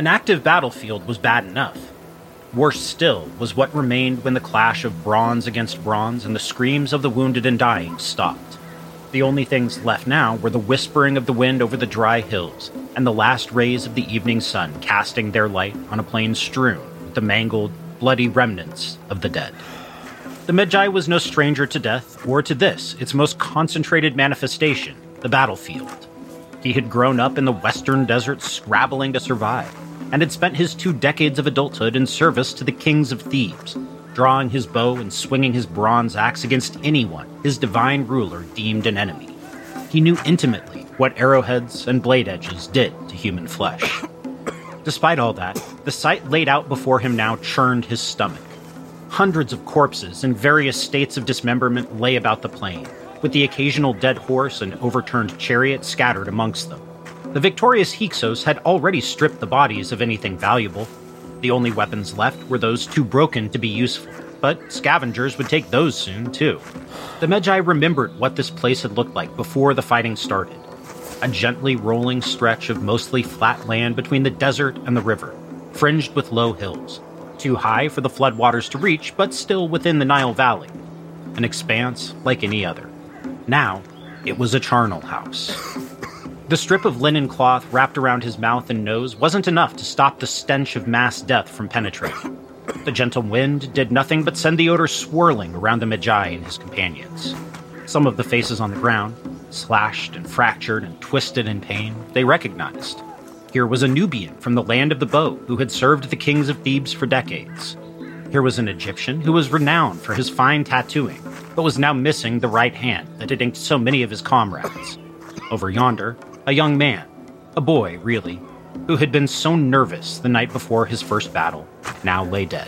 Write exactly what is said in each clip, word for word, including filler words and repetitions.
An active battlefield was bad enough. Worse still was what remained when the clash of bronze against bronze and the screams of the wounded and dying stopped. The only things left now were the whispering of the wind over the dry hills and the last rays of the evening sun casting their light on a plain strewn with the mangled, bloody remnants of the dead. The Medjay was no stranger to death or to this, its most concentrated manifestation, the battlefield. He had grown up in the western deserts scrabbling to survive, and had spent his two decades of adulthood in service to the kings of Thebes, drawing his bow and swinging his bronze axe against anyone his divine ruler deemed an enemy. He knew intimately what arrowheads and blade edges did to human flesh. Despite all that, the sight laid out before him now churned his stomach. Hundreds of corpses in various states of dismemberment lay about the plain, with the occasional dead horse and overturned chariot scattered amongst them. The victorious Hyksos had already stripped the bodies of anything valuable. The only weapons left were those too broken to be useful, but scavengers would take those soon, too. The Medjay remembered what this place had looked like before the fighting started. A gently rolling stretch of mostly flat land between the desert and the river, fringed with low hills, too high for the floodwaters to reach, but still within the Nile Valley. An expanse like any other. Now, it was a charnel house. The strip of linen cloth wrapped around his mouth and nose wasn't enough to stop the stench of mass death from penetrating. The gentle wind did nothing but send the odor swirling around the Medjay and his companions. Some of the faces on the ground, slashed and fractured and twisted in pain, they recognized. Here was a Nubian from the land of the bow who had served the kings of Thebes for decades. Here was an Egyptian who was renowned for his fine tattooing, but was now missing the right hand that had inked so many of his comrades. Over yonder, a young man, a boy, really, who had been so nervous the night before his first battle, now lay dead.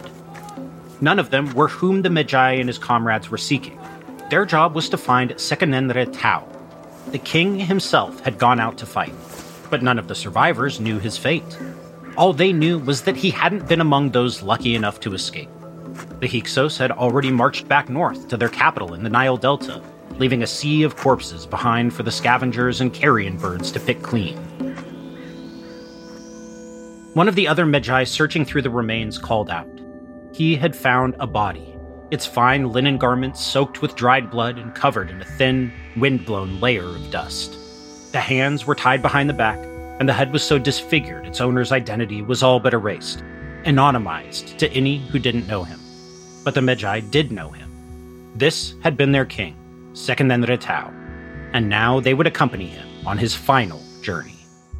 None of them were whom the Medjay and his comrades were seeking. Their job was to find Seqenenre Tao. The king himself had gone out to fight, but none of the survivors knew his fate. All they knew was that he hadn't been among those lucky enough to escape. The Hyksos had already marched back north to their capital in the Nile Delta, leaving a sea of corpses behind for the scavengers and carrion birds to pick clean. One of the other Medjay searching through the remains called out. He had found a body, its fine linen garments soaked with dried blood and covered in a thin, wind-blown layer of dust. The hands were tied behind the back, and the head was so disfigured its owner's identity was all but erased, anonymized to any who didn't know him. But the Medjay did know him. This had been their king, Seqenenre Tao, and now they would accompany him on his final journey.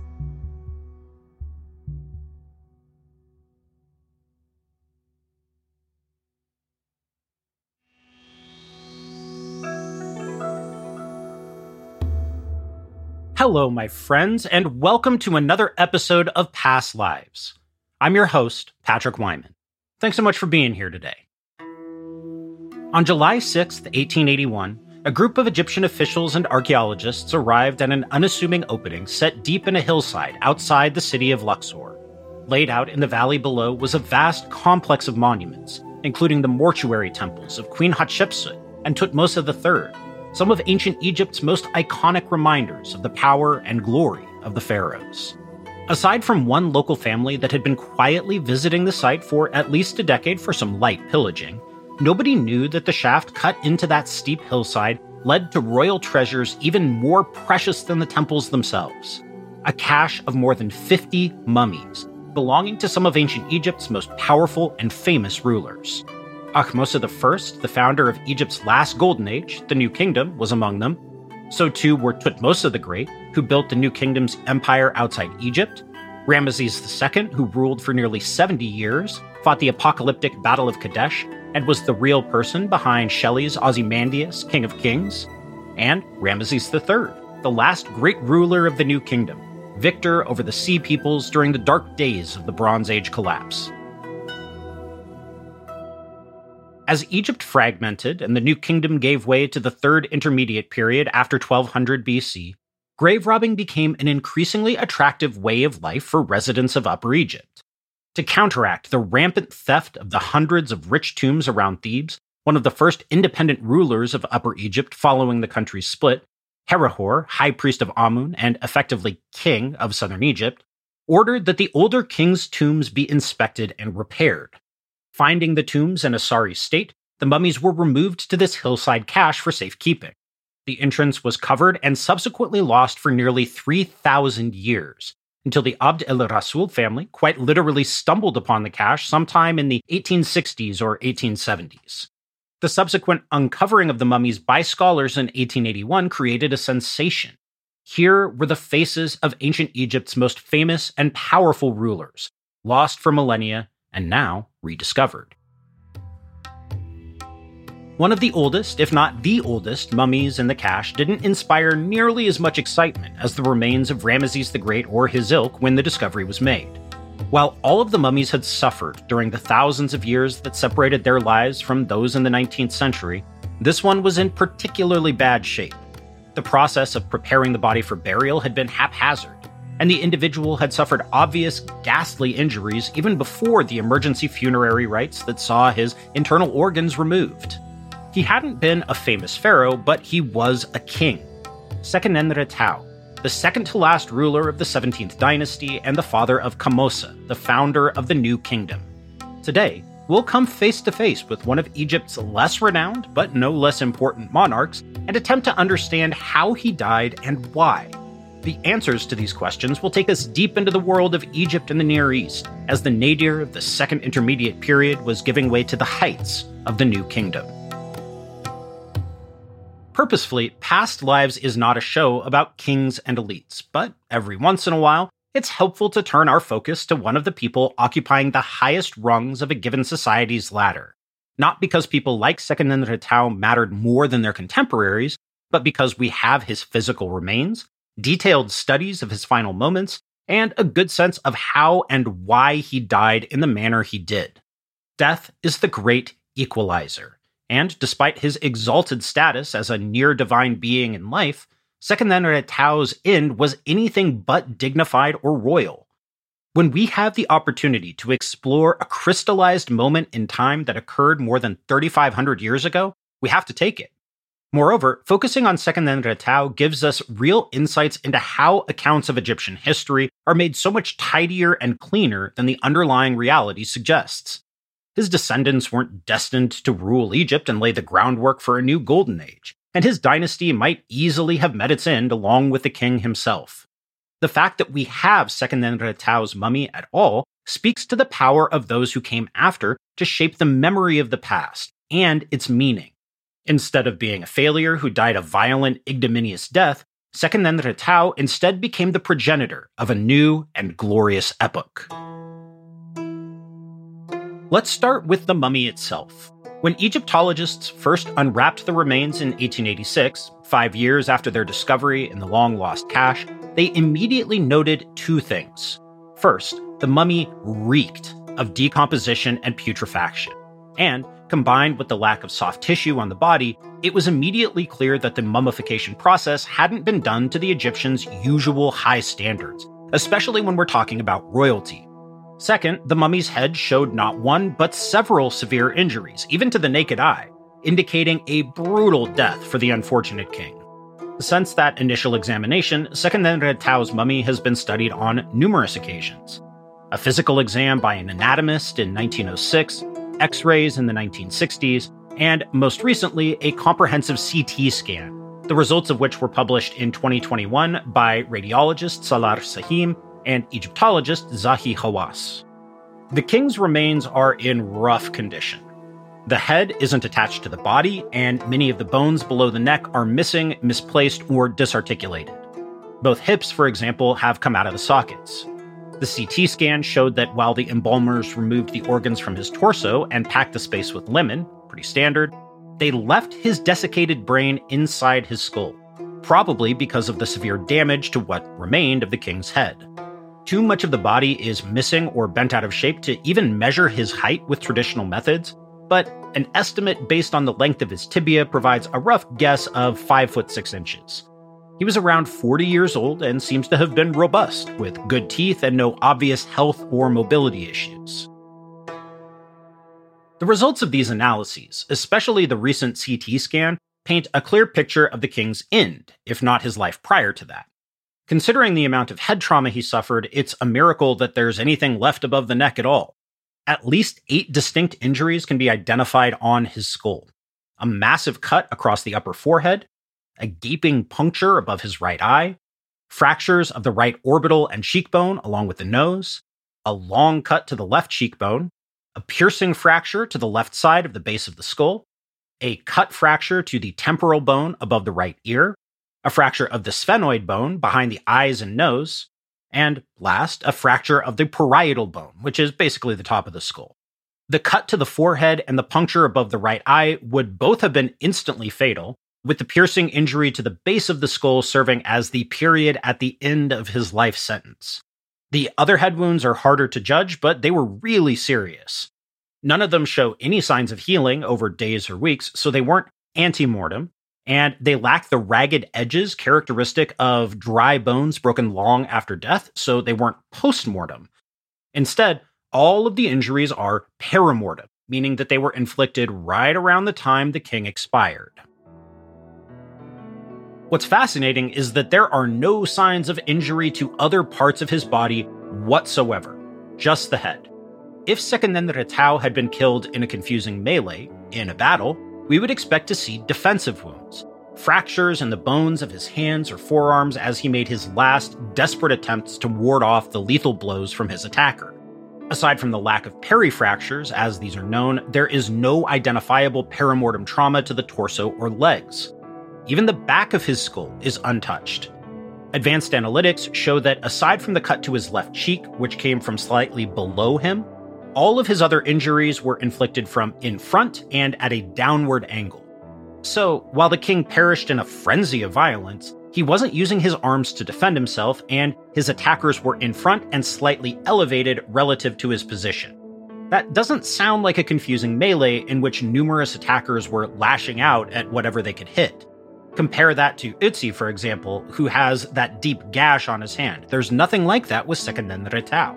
Hello, my friends, and welcome to another episode of Past Lives. I'm your host, Patrick Wyman. Thanks so much for being here today. On July sixth, eighteen eighty-one, a group of Egyptian officials and archaeologists arrived at an unassuming opening set deep in a hillside outside the city of Luxor. Laid out in the valley below was a vast complex of monuments, including the mortuary temples of Queen Hatshepsut and Thutmose the third, some of ancient Egypt's most iconic reminders of the power and glory of the pharaohs. Aside from one local family that had been quietly visiting the site for at least a decade for some light pillaging, nobody knew that the shaft cut into that steep hillside led to royal treasures even more precious than the temples themselves. A cache of more than fifty mummies, belonging to some of ancient Egypt's most powerful and famous rulers. Ahmose the first, the founder of Egypt's last golden age, the New Kingdom, was among them. So too were Thutmose the Great, who built the New Kingdom's empire outside Egypt, Ramesses the second, who ruled for nearly seventy years, fought the apocalyptic Battle of Kadesh, and was the real person behind Shelley's Ozymandias, King of Kings, and Ramesses the third, the last great ruler of the New Kingdom, victor over the Sea Peoples during the dark days of the Bronze Age collapse. As Egypt fragmented and the New Kingdom gave way to the Third Intermediate Period after twelve hundred B C, grave robbing became an increasingly attractive way of life for residents of Upper Egypt. To counteract the rampant theft of the hundreds of rich tombs around Thebes, one of the first independent rulers of Upper Egypt following the country's split, Herihor, high priest of Amun and effectively king of southern Egypt, ordered that the older king's tombs be inspected and repaired. Finding the tombs in a sorry state, the mummies were removed to this hillside cache for safekeeping. The entrance was covered and subsequently lost for nearly three thousand years, until the Abd el-Rasul family quite literally stumbled upon the cache sometime in the eighteen sixties or eighteen seventies. The subsequent uncovering of the mummies by scholars in eighteen eighty-one created a sensation. Here were the faces of ancient Egypt's most famous and powerful rulers, lost for millennia and now rediscovered. One of the oldest, if not the oldest, mummies in the cache didn't inspire nearly as much excitement as the remains of Ramesses the Great or his ilk when the discovery was made. While all of the mummies had suffered during the thousands of years that separated their lives from those in the nineteenth century, this one was in particularly bad shape. The process of preparing the body for burial had been haphazard, and the individual had suffered obvious, ghastly injuries even before the emergency funerary rites that saw his internal organs removed. He hadn't been a famous pharaoh, but he was a king. Seqenenre-Tao, the second-to-last ruler of the seventeenth dynasty and the father of Kamosa, the founder of the New Kingdom. Today, we'll come face-to-face with one of Egypt's less renowned, but no less important monarchs, and attempt to understand how he died and why. The answers to these questions will take us deep into the world of Egypt and the Near East, as the nadir of the Second Intermediate Period was giving way to the heights of the New Kingdom. Purposefully, Past Lives is not a show about kings and elites, but every once in a while, it's helpful to turn our focus to one of the people occupying the highest rungs of a given society's ladder. Not because people like Seqenenre-Tao mattered more than their contemporaries, but because we have his physical remains, detailed studies of his final moments, and a good sense of how and why he died in the manner he did. Death is the great equalizer. And despite his exalted status as a near-divine being in life, Seqenenre-Tao's end was anything but dignified or royal. When we have the opportunity to explore a crystallized moment in time that occurred more than thirty-five hundred years ago, we have to take it. Moreover, focusing on Seqenenre-Tao gives us real insights into how accounts of Egyptian history are made so much tidier and cleaner than the underlying reality suggests. His descendants weren't destined to rule Egypt and lay the groundwork for a new golden age, and his dynasty might easily have met its end along with the king himself. The fact that we have Seqenenre-Tao's mummy at all speaks to the power of those who came after to shape the memory of the past and its meaning. Instead of being a failure who died a violent, ignominious death, Seqenenre-Tao instead became the progenitor of a new and glorious epoch. Let's start with the mummy itself. When Egyptologists first unwrapped the remains in eighteen eighty-six, five years after their discovery in the long-lost cache, they immediately noted two things. First, the mummy reeked of decomposition and putrefaction. And, combined with the lack of soft tissue on the body, it was immediately clear that the mummification process hadn't been done to the Egyptians' usual high standards, especially when we're talking about royalty. Second, the mummy's head showed not one, but several severe injuries, even to the naked eye, indicating a brutal death for the unfortunate king. Since that initial examination, Seqenenre-Tao's mummy has been studied on numerous occasions. A physical exam by an anatomist in nineteen oh six, X-rays in the nineteen sixties, and most recently, a comprehensive C T scan, the results of which were published in twenty twenty-one by radiologist Salar Sahim and Egyptologist Zahi Hawass. The king's remains are in rough condition. The head isn't attached to the body, and many of the bones below the neck are missing, misplaced, or disarticulated. Both hips, for example, have come out of the sockets. The C T scan showed that while the embalmers removed the organs from his torso and packed the space with linen, pretty standard, they left his desiccated brain inside his skull, probably because of the severe damage to what remained of the king's head. Too much of the body is missing or bent out of shape to even measure his height with traditional methods, but an estimate based on the length of his tibia provides a rough guess of five foot six inches. He was around forty years old and seems to have been robust, with good teeth and no obvious health or mobility issues. The results of these analyses, especially the recent C T scan, paint a clear picture of the king's end, if not his life prior to that. Considering the amount of head trauma he suffered, it's a miracle that there's anything left above the neck at all. At least eight distinct injuries can be identified on his skull. A massive cut across the upper forehead, a gaping puncture above his right eye, fractures of the right orbital and cheekbone along with the nose, a long cut to the left cheekbone, a piercing fracture to the left side of the base of the skull, a cut fracture to the temporal bone above the right ear, a fracture of the sphenoid bone behind the eyes and nose, and last, a fracture of the parietal bone, which is basically the top of the skull. The cut to the forehead and the puncture above the right eye would both have been instantly fatal, with the piercing injury to the base of the skull serving as the period at the end of his life sentence. The other head wounds are harder to judge, but they were really serious. None of them show any signs of healing over days or weeks, so they weren't ante-mortem, and they lack the ragged edges characteristic of dry bones broken long after death, so they weren't post-mortem. Instead, all of the injuries are perimortem, meaning that they were inflicted right around the time the king expired. What's fascinating is that there are no signs of injury to other parts of his body whatsoever, just the head. If Seqenenretau had been killed in a confusing melee, in a battle, we would expect to see defensive wounds, fractures in the bones of his hands or forearms as he made his last desperate attempts to ward off the lethal blows from his attacker. Aside from the lack of perifractures, as these are known, there is no identifiable perimortem trauma to the torso or legs. Even the back of his skull is untouched. Advanced analytics show that aside from the cut to his left cheek, which came from slightly below him, all of his other injuries were inflicted from in front and at a downward angle. So, while the king perished in a frenzy of violence, he wasn't using his arms to defend himself, and his attackers were in front and slightly elevated relative to his position. That doesn't sound like a confusing melee in which numerous attackers were lashing out at whatever they could hit. Compare that to Ötzi, for example, who has that deep gash on his hand. There's nothing like that with Seqenenretau.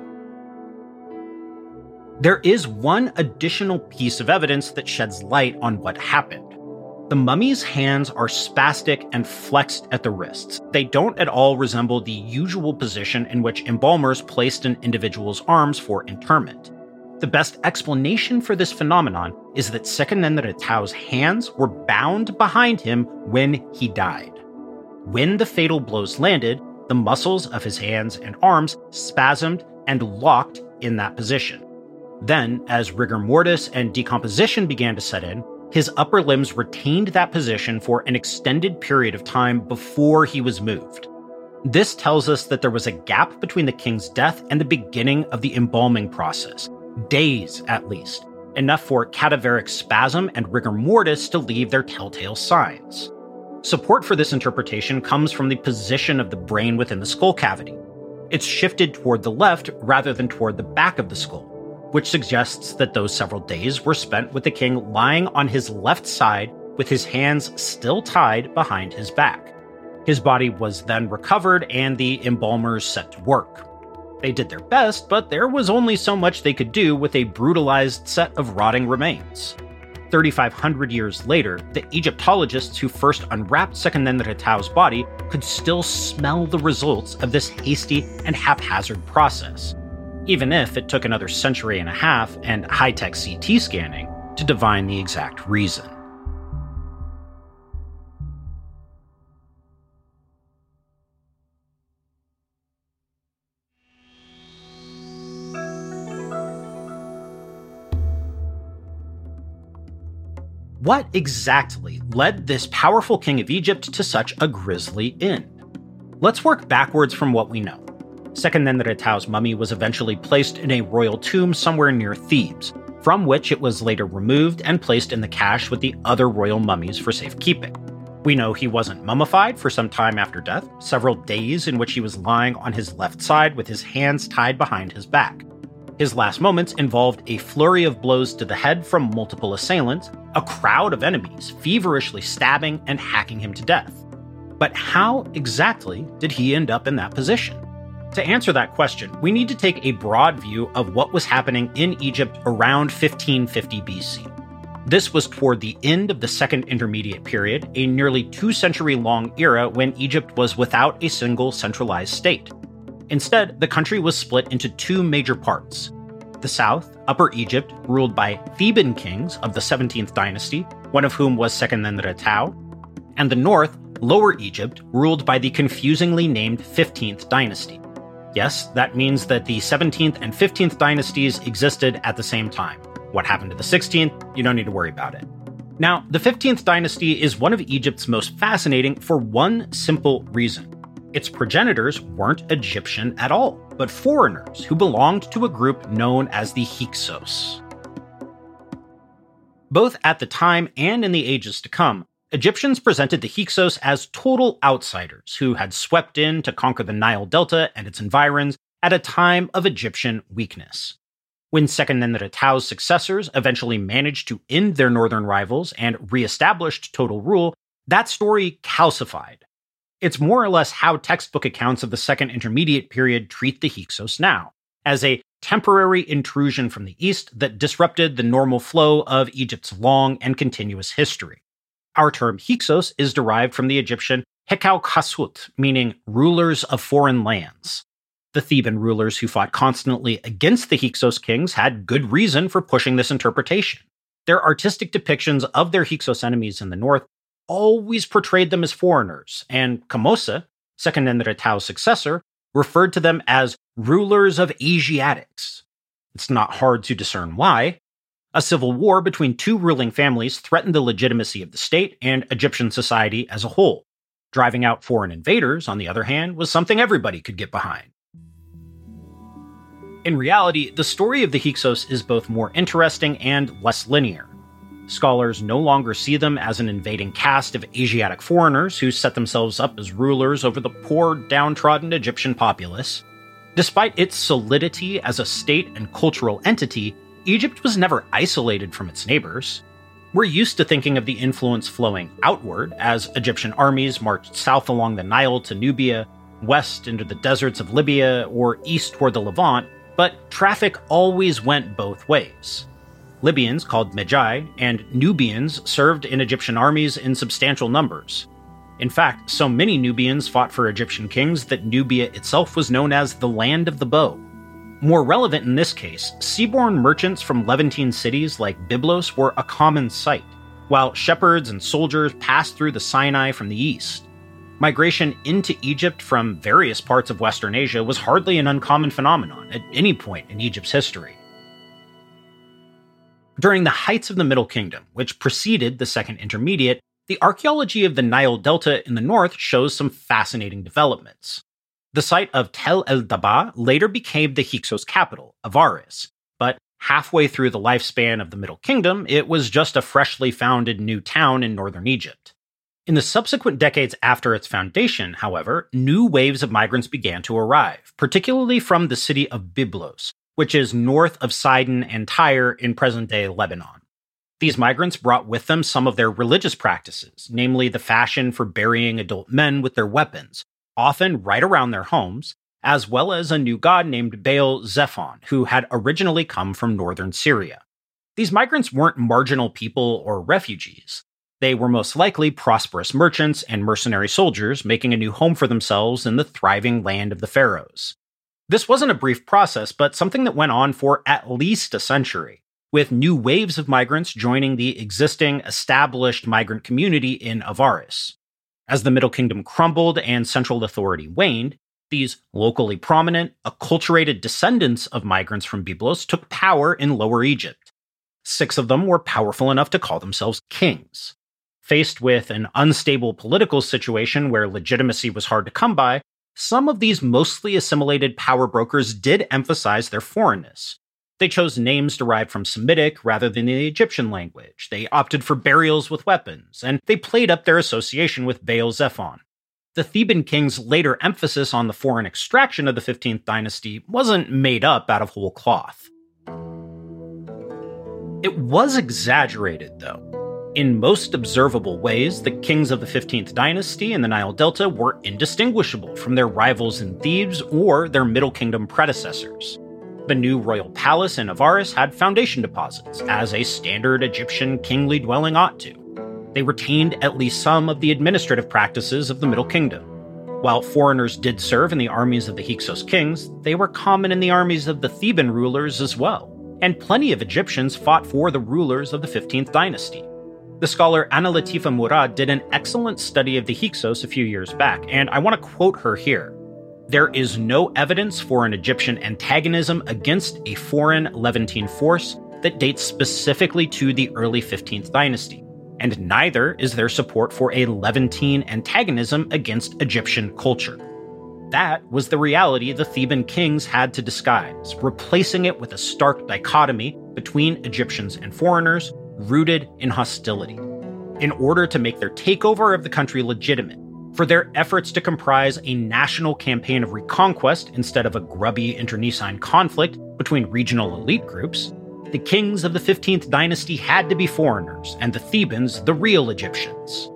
There is one additional piece of evidence that sheds light on what happened. The mummy's hands are spastic and flexed at the wrists. They don't at all resemble the usual position in which embalmers placed an individual's arms for interment. The best explanation for this phenomenon is that Seqenenretau's hands were bound behind him when he died. When the fatal blows landed, the muscles of his hands and arms spasmed and locked in that position. Then, as rigor mortis and decomposition began to set in, his upper limbs retained that position for an extended period of time before he was moved. This tells us that there was a gap between the king's death and the beginning of the embalming process. Days, at least. Enough for cadaveric spasm and rigor mortis to leave their telltale signs. Support for this interpretation comes from the position of the brain within the skull cavity. It's shifted toward the left rather than toward the back of the skull, which suggests that those several days were spent with the king lying on his left side with his hands still tied behind his back. His body was then recovered and the embalmers set to work. They did their best, but there was only so much they could do with a brutalized set of rotting remains. thirty-five hundred years later, the Egyptologists who first unwrapped Seqenenretau's body could still smell the results of this hasty and haphazard process, even if it took another century and a half and high-tech C T scanning to divine the exact reason. What exactly led this powerful king of Egypt to such a grisly end? Let's work backwards from what we know. Seqenenretau's mummy was eventually placed in a royal tomb somewhere near Thebes, from which it was later removed and placed in the cache with the other royal mummies for safekeeping. We know he wasn't mummified for some time after death, several days in which he was lying on his left side with his hands tied behind his back. His last moments involved a flurry of blows to the head from multiple assailants, a crowd of enemies feverishly stabbing and hacking him to death. But how exactly did he end up in that position? To answer that question, we need to take a broad view of what was happening in Egypt around fifteen fifty B C. This was toward the end of the Second Intermediate Period, a nearly two-century-long era when Egypt was without a single centralized state. Instead, the country was split into two major parts. The south, Upper Egypt, ruled by Theban kings of the seventeenth dynasty, one of whom was Seqenenre-Tao, and the north, Lower Egypt, ruled by the confusingly named fifteenth dynasty. Yes, that means that the seventeenth and fifteenth dynasties existed at the same time. What happened to the sixteenth? You don't need to worry about it. Now, the fifteenth dynasty is one of Egypt's most fascinating for one simple reason. Its progenitors weren't Egyptian at all, but foreigners who belonged to a group known as the Hyksos. Both at the time and in the ages to come, Egyptians presented the Hyksos as total outsiders who had swept in to conquer the Nile Delta and its environs at a time of Egyptian weakness. When Seqenenre-Tao's successors eventually managed to end their northern rivals and re-established total rule, that story calcified. It's more or less how textbook accounts of the Second Intermediate Period treat the Hyksos now, as a temporary intrusion from the east that disrupted the normal flow of Egypt's long and continuous history. Our term Hyksos is derived from the Egyptian Hekau Khasut, meaning rulers of foreign lands. The Theban rulers who fought constantly against the Hyksos kings had good reason for pushing this interpretation. Their artistic depictions of their Hyksos enemies in the north always portrayed them as foreigners, and Kamosa, Seqenenre-Tao's successor, referred to them as rulers of Asiatics. It's not hard to discern why. A civil war between two ruling families threatened the legitimacy of the state and Egyptian society as a whole. Driving out foreign invaders, on the other hand, was something everybody could get behind. In reality, the story of the Hyksos is both more interesting and less linear. Scholars no longer see them as an invading caste of Asiatic foreigners who set themselves up as rulers over the poor, downtrodden Egyptian populace. Despite its solidity as a state and cultural entity, Egypt was never isolated from its neighbors. We're used to thinking of the influence flowing outward as Egyptian armies marched south along the Nile to Nubia, west into the deserts of Libya, or east toward the Levant, but traffic always went both ways. Libyans, called Medjai, and Nubians served in Egyptian armies in substantial numbers. In fact, so many Nubians fought for Egyptian kings that Nubia itself was known as the Land of the Bow. More relevant in this case, seaborne merchants from Levantine cities like Byblos were a common sight, while shepherds and soldiers passed through the Sinai from the east. Migration into Egypt from various parts of Western Asia was hardly an uncommon phenomenon at any point in Egypt's history. During the heights of the Middle Kingdom, which preceded the Second Intermediate, the archaeology of the Nile Delta in the north shows some fascinating developments. The site of Tel el-Dab'a later became the Hyksos capital, Avaris, but halfway through the lifespan of the Middle Kingdom, it was just a freshly founded new town in northern Egypt. In the subsequent decades after its foundation, however, new waves of migrants began to arrive, particularly from the city of Byblos, which is north of Sidon and Tyre in present-day Lebanon. These migrants brought with them some of their religious practices, namely the fashion for burying adult men with their weapons, often right around their homes, as well as a new god named Baal Zephon, who had originally come from northern Syria. These migrants weren't marginal people or refugees. They were most likely prosperous merchants and mercenary soldiers making a new home for themselves in the thriving land of the pharaohs. This wasn't a brief process, but something that went on for at least a century, with new waves of migrants joining the existing established migrant community in Avaris. As the Middle Kingdom crumbled and central authority waned, these locally prominent, acculturated descendants of migrants from Byblos took power in Lower Egypt. Six of them were powerful enough to call themselves kings. Faced with an unstable political situation where legitimacy was hard to come by, some of these mostly assimilated power brokers did emphasize their foreignness. They chose names derived from Semitic rather than the Egyptian language. They opted for burials with weapons, and they played up their association with Baal Zephon. The Theban king's later emphasis on the foreign extraction of the fifteenth dynasty wasn't made up out of whole cloth. It was exaggerated, though. In most observable ways, the kings of the fifteenth dynasty in the Nile Delta were indistinguishable from their rivals in Thebes or their Middle Kingdom predecessors. The new royal palace in Avaris had foundation deposits, as a standard Egyptian kingly dwelling ought to. They retained at least some of the administrative practices of the Middle Kingdom. While foreigners did serve in the armies of the Hyksos kings, they were common in the armies of the Theban rulers as well, and plenty of Egyptians fought for the rulers of the fifteenth dynasty. The scholar Anna Latifa Murad did an excellent study of the Hyksos a few years back, and I want to quote her here. There is no evidence for an Egyptian antagonism against a foreign Levantine force that dates specifically to the early fifteenth dynasty, and neither is there support for a Levantine antagonism against Egyptian culture. That was the reality the Theban kings had to disguise, replacing it with a stark dichotomy between Egyptians and foreigners, rooted in hostility, in order to make their takeover of the country legitimate. For their efforts to comprise a national campaign of reconquest instead of a grubby internecine conflict between regional elite groups, the kings of the fifteenth dynasty had to be foreigners, and the Thebans the real Egyptians.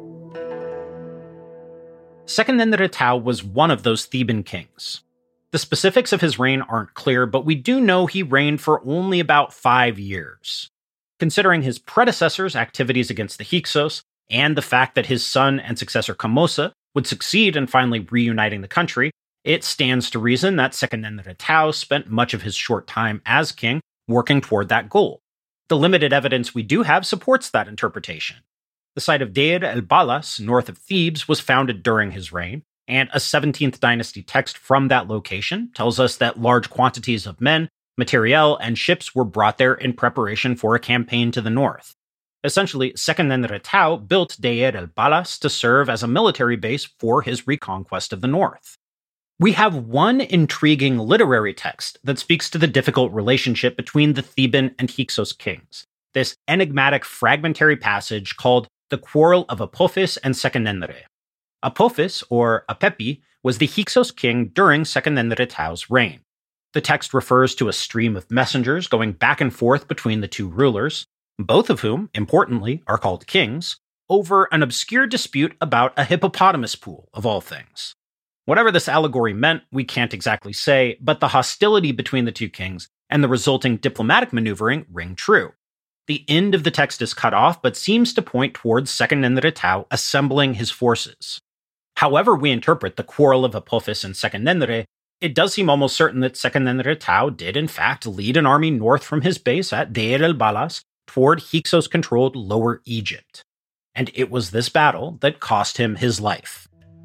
Seqenenre-Tao was one of those Theban kings. The specifics of his reign aren't clear, but we do know he reigned for only about five years. Considering his predecessor's activities against the Hyksos, and the fact that his son and successor Kamosa would succeed in finally reuniting the country, it stands to reason that Seqenenre-Tao spent much of his short time as king working toward that goal. The limited evidence we do have supports that interpretation. The site of Deir el-Balas, north of Thebes, was founded during his reign, and a seventeenth dynasty text from that location tells us that large quantities of men, materiel, and ships were brought there in preparation for a campaign to the north. Essentially, Seqenenre-Tao built Deir el-Balas to serve as a military base for his reconquest of the north. We have one intriguing literary text that speaks to the difficult relationship between the Theban and Hyksos kings, this enigmatic fragmentary passage called The Quarrel of Apophis and Seqenenre. Apophis, or Apepi, was the Hyksos king during Seqenenre-Tao's reign. The text refers to a stream of messengers going back and forth between the two rulers, both of whom, importantly, are called kings, over an obscure dispute about a hippopotamus pool, of all things. Whatever this allegory meant, we can't exactly say, but the hostility between the two kings and the resulting diplomatic maneuvering ring true. The end of the text is cut off, but seems to point towards Seqenenre-Tao assembling his forces. However we interpret the quarrel of Apophis and Seqenenre, it does seem almost certain that Seqenenre-Tao did in fact lead an army north from his base at Deir el-Balas toward Hyksos-controlled Lower Egypt. And it was this battle that cost him his life.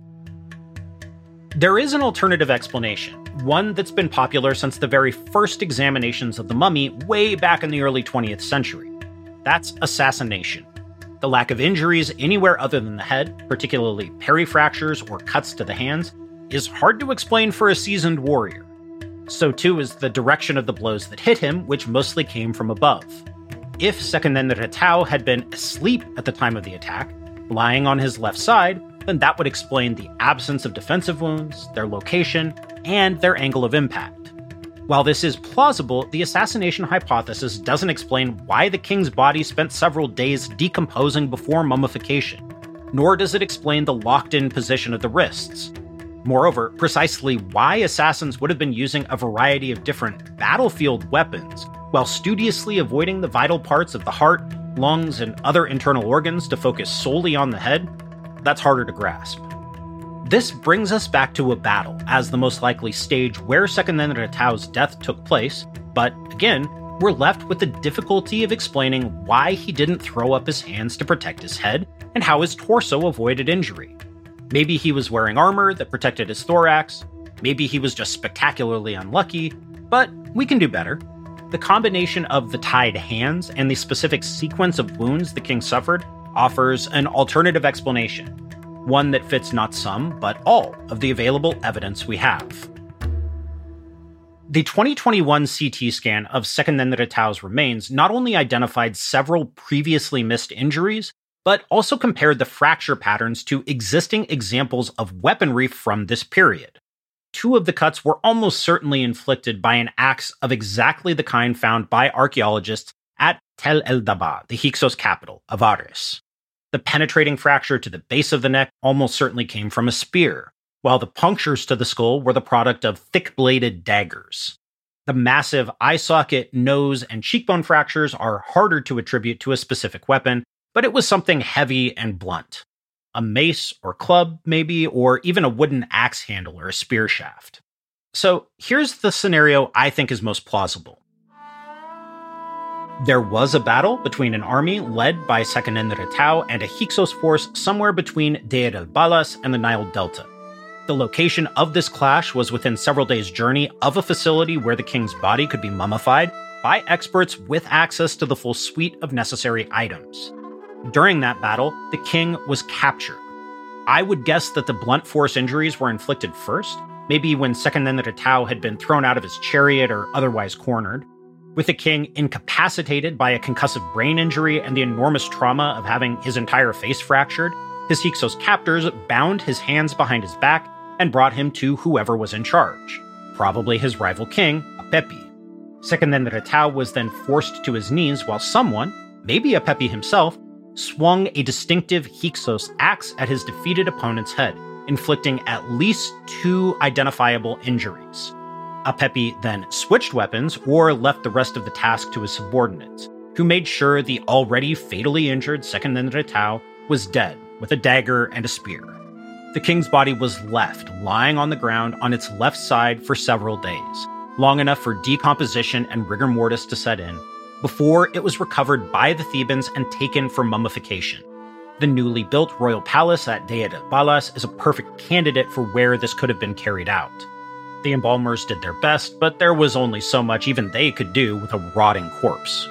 There is an alternative explanation, one that's been popular since the very first examinations of the mummy way back in the early twentieth century. That's assassination. The lack of injuries anywhere other than the head, particularly perifractures or cuts to the hands, is hard to explain for a seasoned warrior. So too is the direction of the blows that hit him, which mostly came from above. If Seqenenre-Tao had been asleep at the time of the attack, lying on his left side, then that would explain the absence of defensive wounds, their location, and their angle of impact. While this is plausible, the assassination hypothesis doesn't explain why the king's body spent several days decomposing before mummification, nor does it explain the locked-in position of the wrists. Moreover, precisely why assassins would have been using a variety of different battlefield weapons while studiously avoiding the vital parts of the heart, lungs, and other internal organs to focus solely on the head, that's harder to grasp. This brings us back to a battle as the most likely stage where Seqenenre-Tao's death took place, but again, we're left with the difficulty of explaining why he didn't throw up his hands to protect his head and how his torso avoided injury. Maybe he was wearing armor that protected his thorax, maybe he was just spectacularly unlucky, but we can do better. The combination of the tied hands and the specific sequence of wounds the king suffered offers an alternative explanation, one that fits not some, but all of the available evidence we have. The twenty twenty-one C T scan of Seqenenre-Tao's remains not only identified several previously missed injuries, but also compared the fracture patterns to existing examples of weaponry from this period. Two of the cuts were almost certainly inflicted by an axe of exactly the kind found by archaeologists at Tel el-Daba, the Hyksos capital, Avaris. The penetrating fracture to the base of the neck almost certainly came from a spear, while the punctures to the skull were the product of thick-bladed daggers. The massive eye socket, nose, and cheekbone fractures are harder to attribute to a specific weapon, but it was something heavy and blunt. A mace or club, maybe, or even a wooden axe handle or a spear shaft. So here's the scenario I think is most plausible. There was a battle between an army led by Seqenenretao and a Hyksos force somewhere between Deir el-Balas and the Nile Delta. The location of this clash was within several days' journey of a facility where the king's body could be mummified by experts with access to the full suite of necessary items. During that battle, the king was captured. I would guess that the blunt force injuries were inflicted first, maybe when Seqenenretao had been thrown out of his chariot or otherwise cornered. With the king incapacitated by a concussive brain injury and the enormous trauma of having his entire face fractured, his Hyksos captors bound his hands behind his back and brought him to whoever was in charge, probably his rival king, Apepi. Seqenenretao was then forced to his knees while someone, maybe Apepi himself, swung a distinctive Hyksos axe at his defeated opponent's head, inflicting at least two identifiable injuries. Apepi then switched weapons or left the rest of the task to his subordinates, who made sure the already fatally injured Seqenenretao was dead with a dagger and a spear. The king's body was left lying on the ground on its left side for several days, long enough for decomposition and rigor mortis to set in, before it was recovered by the Thebans and taken for mummification. The newly built royal palace at Deir el-Balas is a perfect candidate for where this could have been carried out. The embalmers did their best, but there was only so much even they could do with a rotting corpse.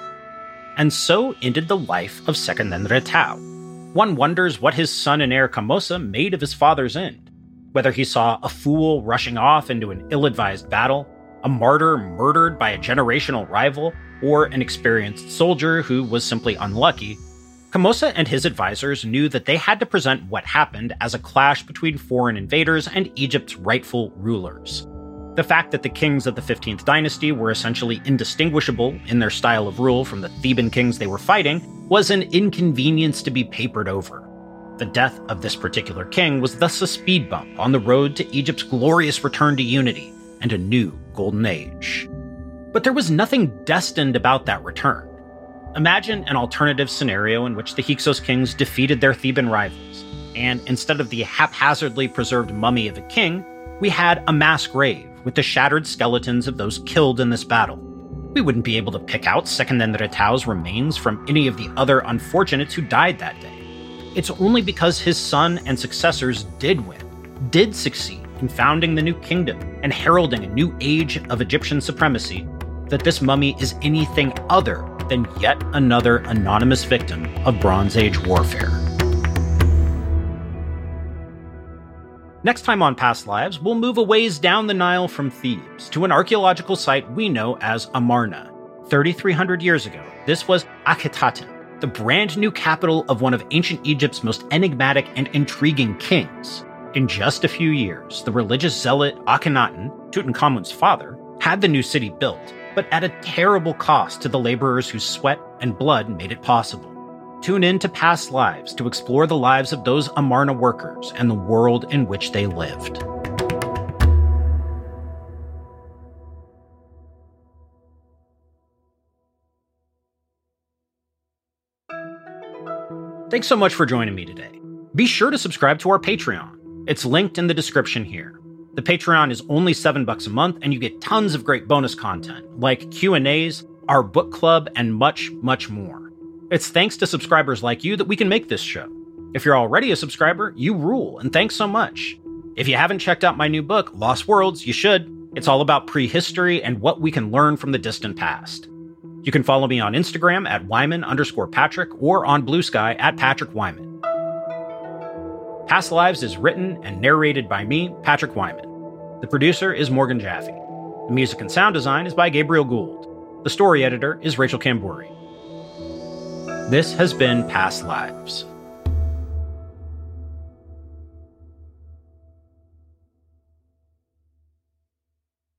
And so ended the life of Seqenenretao. One wonders what his son and heir Kamosa made of his father's end. Whether he saw a fool rushing off into an ill-advised battle, a martyr murdered by a generational rival, or an experienced soldier who was simply unlucky, Kamosa and his advisors knew that they had to present what happened as a clash between foreign invaders and Egypt's rightful rulers. The fact that the kings of the fifteenth dynasty were essentially indistinguishable in their style of rule from the Theban kings they were fighting was an inconvenience to be papered over. The death of this particular king was thus a speed bump on the road to Egypt's glorious return to unity and a new golden age. But there was nothing destined about that return. Imagine an alternative scenario in which the Hyksos kings defeated their Theban rivals, and instead of the haphazardly preserved mummy of a king, we had a mass grave with the shattered skeletons of those killed in this battle. We wouldn't be able to pick out Seqenenretao's remains from any of the other unfortunates who died that day. It's only because his son and successors did win, did succeed in founding the new kingdom and heralding a new age of Egyptian supremacy, that this mummy is anything other than yet another anonymous victim of Bronze Age warfare. Next time on Past Lives, we'll move a ways down the Nile from Thebes to an archaeological site we know as Amarna. thirty-three hundred years ago, this was Akhetaten, the brand new capital of one of ancient Egypt's most enigmatic and intriguing kings. In just a few years, the religious zealot Akhenaten, Tutankhamun's father, had the new city built, but at a terrible cost to the laborers whose sweat and blood made it possible. Tune in to Past Lives to explore the lives of those Amarna workers and the world in which they lived. Thanks so much for joining me today. Be sure to subscribe to our Patreon. It's linked in the description here. The Patreon is only seven bucks a month, and you get tons of great bonus content, like Q and A's, our book club, and much, much more. It's thanks to subscribers like you that we can make this show. If you're already a subscriber, you rule, and thanks so much. If you haven't checked out my new book, Lost Worlds, you should. It's all about prehistory and what we can learn from the distant past. You can follow me on Instagram at Wyman underscore Patrick or on Blue Sky at Patrick Wyman. Past Lives is written and narrated by me, Patrick Wyman. The producer is Morgan Jaffe. The music and sound design is by Gabriel Gould. The story editor is Rachel Kamburi. This has been Past Lives.